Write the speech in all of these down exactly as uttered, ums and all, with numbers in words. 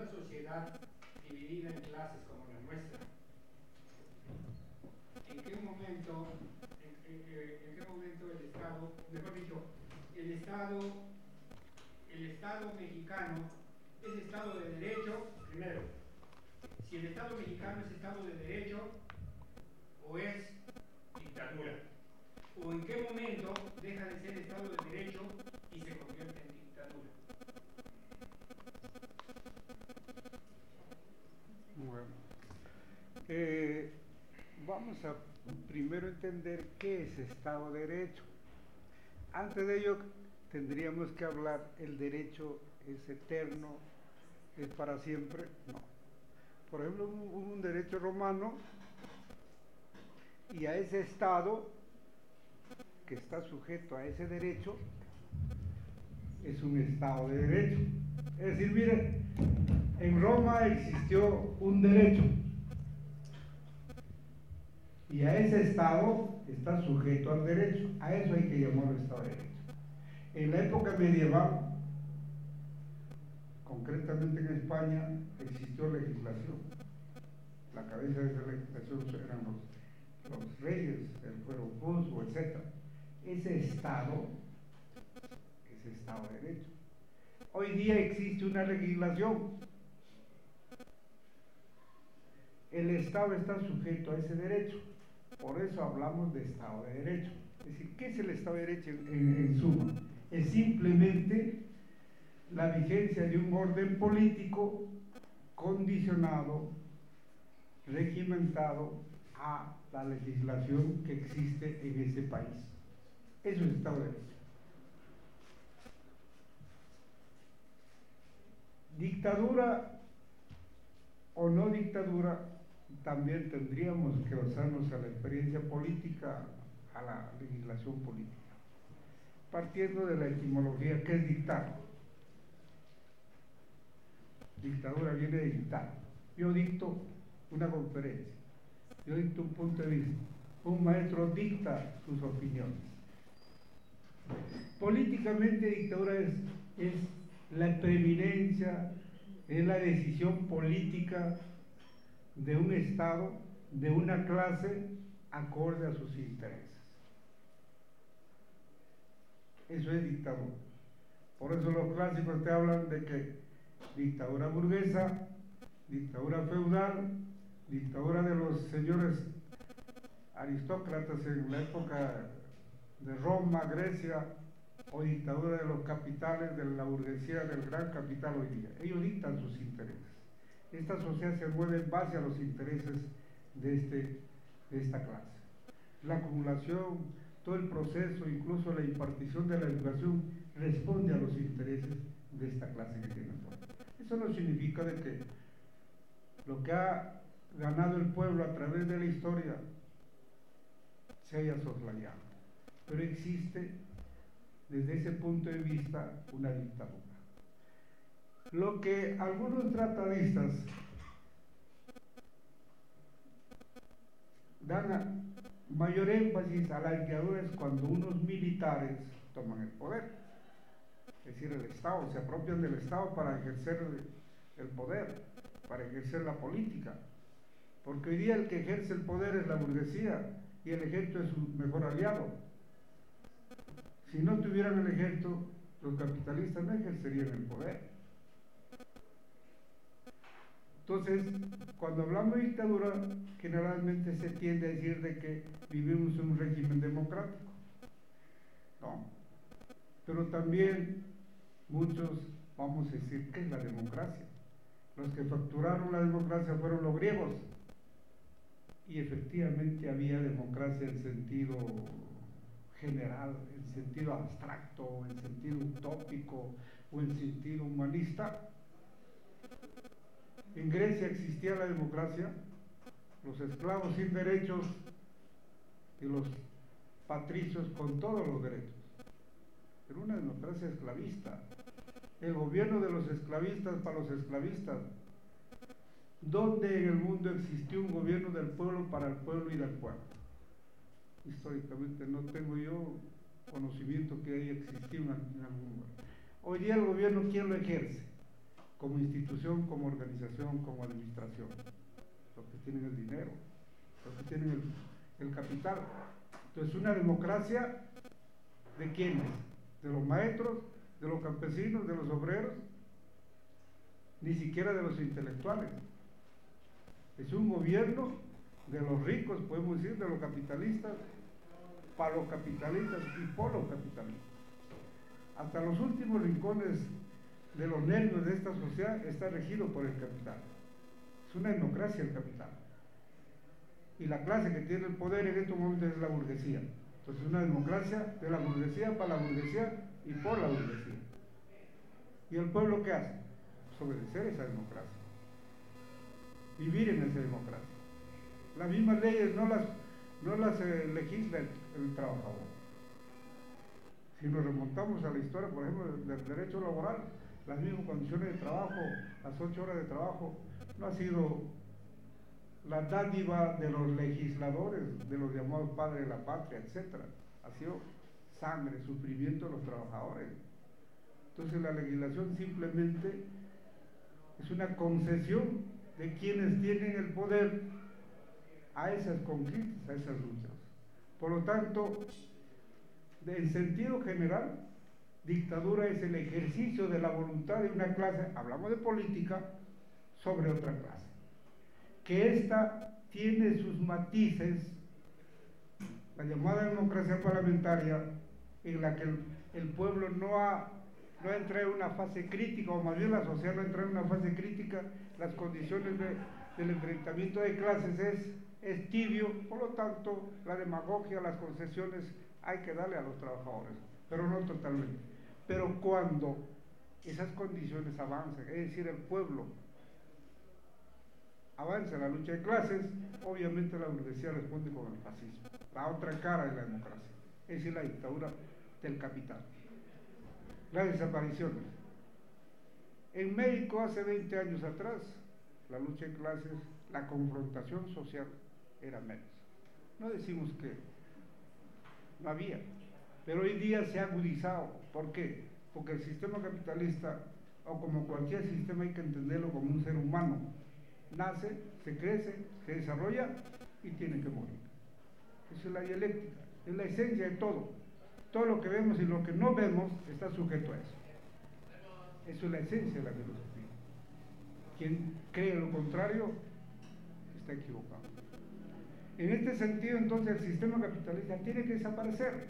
sociedad dividida en clases como la nuestra, ¿en qué momento, en, en, en qué momento el Estado, mejor dicho, el Estado, el Estado mexicano es Estado de Derecho? Primero, si el Estado mexicano es Estado de Derecho o es dictadura, o en qué momento deja de ser Estado de Derecho y se convierte en dictadura. Bueno, eh, vamos a primero entender qué es Estado de Derecho. Antes de ello tendríamos que hablar, ¿el derecho es eterno, es para siempre? No. Por ejemplo, hubo un derecho romano y a ese Estado que está sujeto a ese derecho es un Estado de Derecho. Es decir, mire, en Roma existió un derecho y a ese Estado está sujeto al derecho. A eso hay que llamarlo Estado de Derecho. En la época medieval, concretamente en España, existió legislación. La cabeza de esa legislación eran los, los reyes, el fuero juzgo, etcétera. Ese Estado es Estado de Derecho. Hoy día existe una legislación. El Estado está sujeto a ese derecho. Por eso hablamos de Estado de Derecho. Es decir, ¿qué es el Estado de Derecho en, en, en suma? Es simplemente la vigencia de un orden político condicionado, regimentado a la legislación que existe en ese país. Eso es Estado de Derecho. Dictadura o no dictadura, también tendríamos que basarnos a la experiencia política, a la legislación política. Partiendo de la etimología, ¿qué es dictar? Dictadura viene de dictar. Yo dicto una conferencia, yo dicto un punto de vista, un maestro dicta sus opiniones. Políticamente, dictadura es, es la preeminencia, es la decisión política de un Estado, de una clase, acorde a sus intereses. Eso es dictadura. Por eso los clásicos te hablan de que dictadura burguesa, dictadura feudal, dictadura de los señores aristócratas en la época de Roma, Grecia, o dictadura de los capitales de la burguesía del gran capital hoy día. Ellos dictan sus intereses. Esta sociedad se mueve en base a los intereses de, este, de esta clase. La acumulación, todo el proceso, incluso la impartición de la educación, responde a los intereses de esta clase que tiene el poder. Eso no significa de que lo que ha ganado el pueblo a través de la historia se haya soslayado, pero existe desde ese punto de vista una dictadura. Lo que algunos tratadistas dan a mayor énfasis a la dictadura es cuando unos militares toman el poder, es decir, el Estado, se apropian del Estado para ejercer el poder, para ejercer la política, porque hoy día el que ejerce el poder es la burguesía y el ejército es su mejor aliado. Si no tuvieran el ejército, los capitalistas no ejercerían el poder. Entonces, cuando hablamos de dictadura, generalmente se tiende a decir de que vivimos en un régimen democrático. No. Pero también muchos vamos a decir, ¿qué es la democracia? Los que facturaron la democracia fueron los griegos. Y efectivamente había democracia en sentido general, en sentido abstracto, en sentido utópico o en sentido humanista. En Grecia existía la democracia, los esclavos sin derechos y los patricios con todos los derechos. Era una democracia esclavista. El gobierno de los esclavistas para los esclavistas. ¿Dónde en el mundo existió un gobierno del pueblo para el pueblo y del pueblo? Históricamente no tengo yo conocimiento que haya existido en algún lugar. Hoy día el gobierno, ¿quién lo ejerce? como institución, como organización, como administración. Los que tienen el dinero, los que tienen el, el capital. Entonces, una democracia, ¿de quiénes? De los maestros, de los campesinos, de los obreros, ni siquiera de los intelectuales. Es un gobierno de los ricos, podemos decir, de los capitalistas, para los capitalistas y por los capitalistas. Hasta los últimos rincones de los nervios de esta sociedad está regido por el capital. Es una democracia el capital. Y la clase que tiene el poder en estos momentos es la burguesía. Entonces, es una democracia de la burguesía para la burguesía y por la burguesía. ¿Y el pueblo qué hace? Pues obedecer esa democracia. Vivir en esa democracia. Las mismas leyes no las, no las eh, legisla el, el trabajador. Si nos remontamos a la historia, por ejemplo, del derecho laboral, las mismas condiciones de trabajo, las ocho horas de trabajo, no ha sido la dádiva de los legisladores, de los llamados padres de la patria, etcétera. Ha sido sangre, sufrimiento de los trabajadores. Entonces, la legislación simplemente es una concesión de quienes tienen el poder a esas conquistas, a esas luchas. Por lo tanto, en sentido general, dictadura es el ejercicio de la voluntad de una clase, hablamos de política, sobre otra clase. Que ésta tiene sus matices, la llamada democracia parlamentaria, en la que el, el pueblo no ha, no ha entrado en una fase crítica, o más bien la sociedad no ha entrado en una fase crítica, las condiciones de, del enfrentamiento de clases es, es tibio, por lo tanto, la demagogia, las concesiones hay que darle a los trabajadores, pero no totalmente. Pero cuando esas condiciones avancen, es decir, el pueblo avanza en la lucha de clases, obviamente la burguesía responde con el fascismo, la otra cara de la democracia, es decir, la dictadura del capital. Las desapariciones. En México, hace veinte años atrás, la lucha de clases, la confrontación social era menos. No decimos que no había, pero hoy día se ha agudizado. ¿Por qué? Porque el sistema capitalista, o como cualquier sistema, hay que entenderlo como un ser humano. Nace, se crece, se desarrolla y tiene que morir. Esa es la dialéctica, es la esencia de todo. Todo lo que vemos y lo que no vemos está sujeto a eso. Eso es la esencia de la filosofía. Quien cree lo contrario está equivocado. En este sentido, entonces, el sistema capitalista tiene que desaparecer.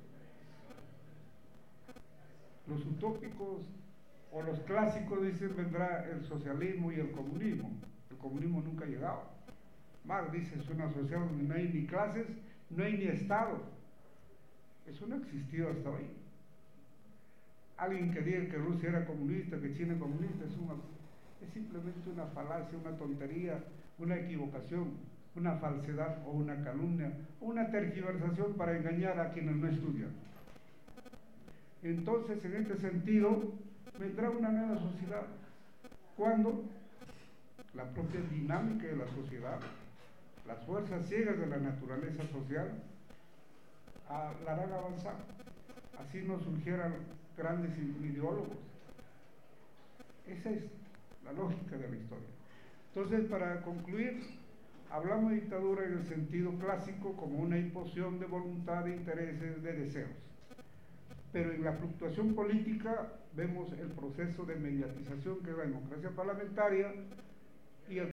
Los utópicos o los clásicos dicen vendrá el socialismo y el comunismo. El comunismo nunca ha llegado. Marx dice, es una sociedad donde no hay ni clases, no hay ni Estado. Eso no ha existido hasta hoy. Alguien que diga que Rusia era comunista, que China es comunista, es, una, es simplemente una falacia, una tontería, una equivocación, una falsedad o una calumnia, una tergiversación para engañar a quienes no estudian. Entonces, en este sentido, vendrá una nueva sociedad. ¿Cuándo? La propia dinámica de la sociedad, las fuerzas ciegas de la naturaleza social, a, la harán avanzar. Así no surgieran grandes ideólogos. Esa es la lógica de la historia. Entonces, para concluir, hablamos de dictadura en el sentido clásico como una imposición de voluntad, de intereses, de deseos. Pero en la fluctuación política vemos el proceso de mediatización que es la democracia parlamentaria,